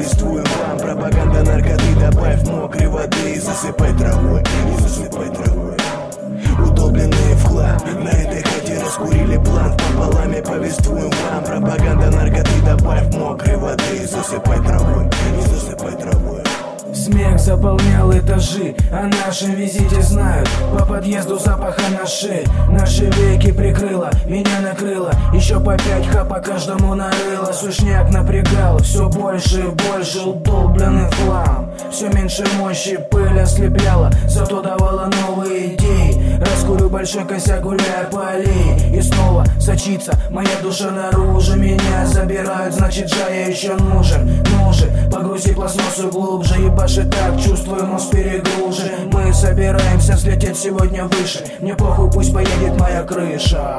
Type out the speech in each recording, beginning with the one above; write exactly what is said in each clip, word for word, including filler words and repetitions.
повествуем вам. Пропаганда наркоты, добавь мокрой воды и засыпай травой, и засыпай травой. Удобленные в хлам, на этой хате раскурили план. Пополами повествуем вам. Пропаганда наркоты, добавь мокрой воды и засыпай травой, и засыпай травой. Смех заполнял этажи, о нашем визите знают. По подъезду запаха на шее, наши веки прикрыло, меня накрыло. Еще по пять ха по каждому нарыло. Сушняк напрягал, все больше и больше удобленный хлам. Все меньше мощи, пыль ослепляла, зато давала новые идеи. Раскурю большой косяк, гуляя по аллее, и снова сочится моя душа наружу. Меня забирают, значит же я еще нужен. Ну же, погрузи пластмассу глубже, ебаши так, чувствую, мозг перегружен. Мы собираемся взлететь сегодня выше, мне похуй, пусть поедет моя крыша.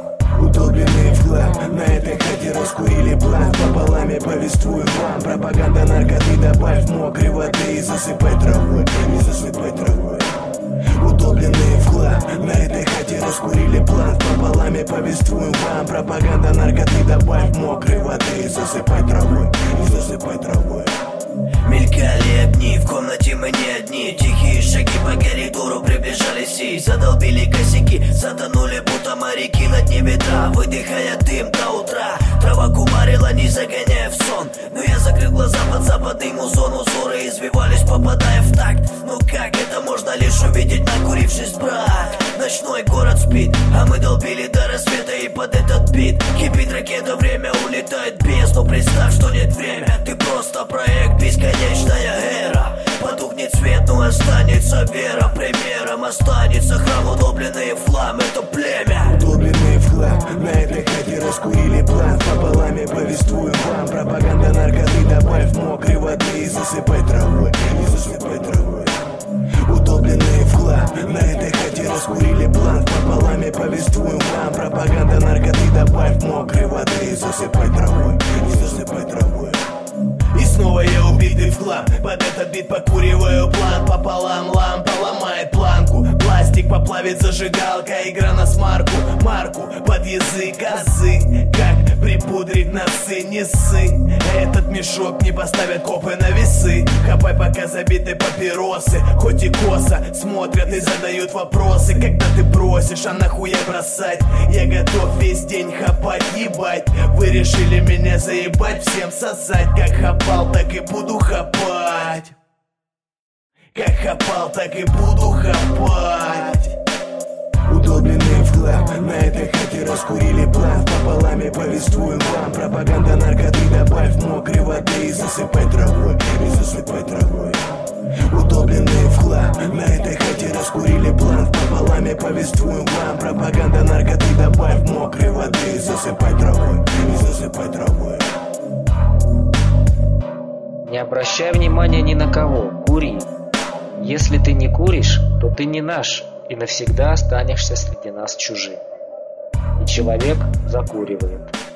Удобленные в хлам, на этой хате раскурили план. Пополами повествуем вам. Пропаганда наркоты, добавь мокрой воды и засыпай травой, и засыпай травой. Удобленные в хлам, на этой хате раскурили план. Пополами повествуем вам. Пропаганда наркоты, добавь мокрой воды и засыпай травой, и засыпай травой. Мелькали огни, в комнате мы не одни. Тихие шаги по коридору приближались и задолбили косяки. Затонули будто моряки на дне ветра, выдыхая дым до утра. Трава кумарила, не загоняя в сон, но я закрыл глаза под западный музон. Узоры извивались, попадая в такт. Ну как это можно лишь увидеть, накурившись, брат? Ночной город спит, а мы долбили до рассвета. И под этот бит кипит ракета, время улетает без. Но представь, что нет время, ты просто проект, бесконечная эра. Потухнет свет, но останется вера. Примером останется храм, удобленные в хлам, это племя. Удобленные в хлам, на этой хате раскурили план. Пополами повествуем вам. Пропаганда наркоты, добавь мокрой воды и засыпай травой, и засыпай травой. Удобленные в хлам, на этой хате раскурили план. Пополами повествуем вам. Пропаганда наркоты, добавь мокрой воды и засыпай травой, и засыпай травой. И снова я убитый в хлам, под этот бит покуриваю план. Пополам лампа ломает планку, пластик поплавит зажигалка. Игра на смарку, марку под язык, азы. Как припудрить носы, не ссы. Этот мешок не поставят копы на весы. Хапай пока забиты папиросы, хоть и косо смотрят и задают вопросы. Когда ты бросишь, а нахуя бросать? Я готов весь день хапать, ебать. Вы решили меня заебать, всем сосать. Как хапал, так и буду хапать. Как хапал, так и буду хапать. Удобленные в хлам, на этой хате раскурили план. Пополами повествуем вам. Пропаганда наркоты, добавь мокрой воды и засыпай травой, и засыпай травой. Удобленные в хлам, на этой хате раскурили план. Пополами повествуем вам. Пропаганда наркоты, добавь мокрой воды и засыпай травой, и засыпай травой. Не обращай внимания ни на кого, кури. Если ты не куришь, то ты не наш и навсегда останешься среди нас чужим. И человек закуривает.